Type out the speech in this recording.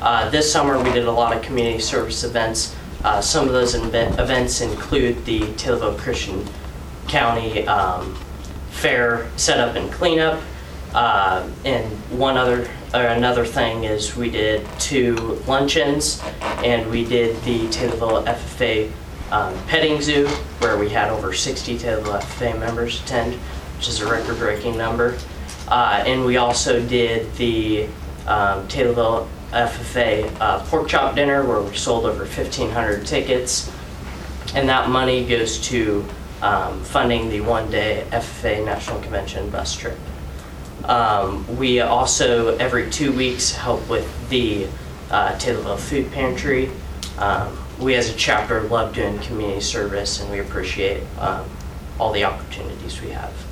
This summer we did a lot of community service events. Some of those events include the Taylorville Christian County Fair setup and cleanup. And another thing is we did 2 luncheons, and we did the Taylorville FFA petting zoo, where we had over 60 Taylorville FFA members attend, which is a record-breaking number. And we also did the Taylorville FFA pork chop dinner, where we sold over 1,500 tickets, and that money goes to funding the one-day FFA National Convention bus trip. We also, every 2 weeks, help with the Taylorville Food Pantry. We as a chapter love doing community service, and we appreciate all the opportunities we have.